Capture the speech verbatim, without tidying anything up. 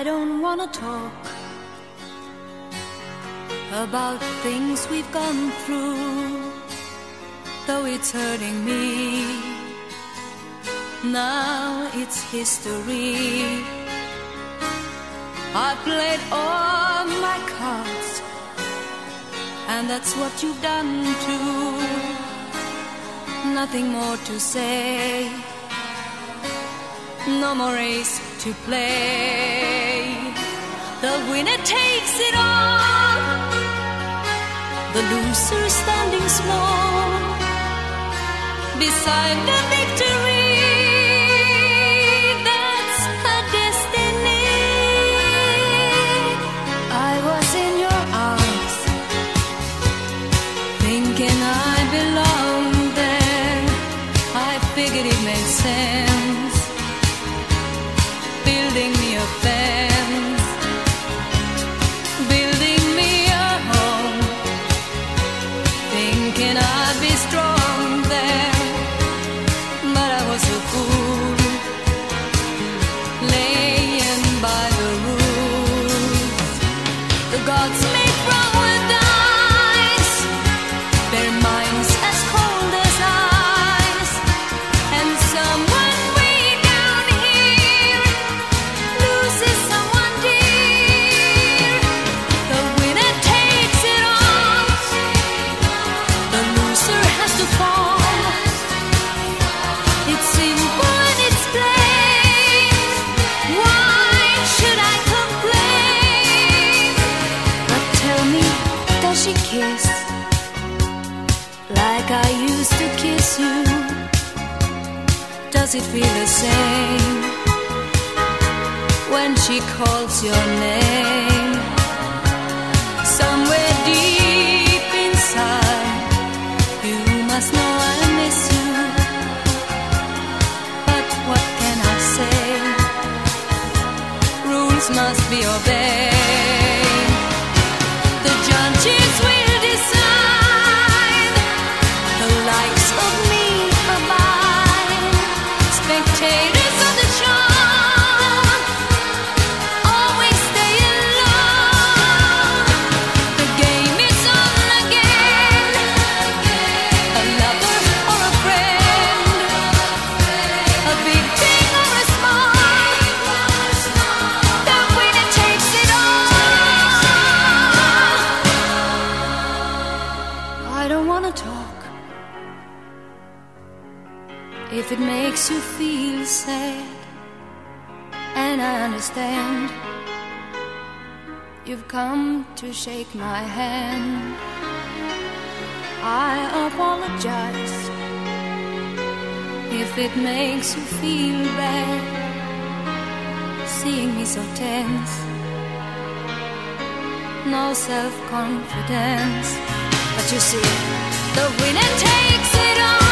don't wanna talk about things we've gone through, though it's hurting me. Now it's history. I played all my cards, and that's what you've done too. Nothing more to say, no more race to play. The winner takes it all, the loser standing small beside the victory. That's her destiny. I was in your arms, thinking I belonged there. I figured it made sense, building me a fence, building me a home, thinking I'd be strong there. But I was a fool, laying by the rules. The gods made from with ice, their minds as cold as ice, and someone way down here loses someone dear. The winner takes it all, the loser has to fall. It's simple and it's plain. Why should I complain? But tell me, does she kiss like I used to kiss you? Does it feel the same when she calls your name? Somewhere deep inside, you must know I miss you. But what can I say? Rules must be obeyed. The judges will decide, the likes of me abide. Spectators of the show always stay alone. The game is on again, a lover or a friend, a big thing or a small, the winner takes it all. I don't wanna talk if it makes you feel sad, and I understand. You've come to shake my hand. I apologize if it makes you feel bad, seeing me so tense, no self-confidence. But you see, the winner takes it all.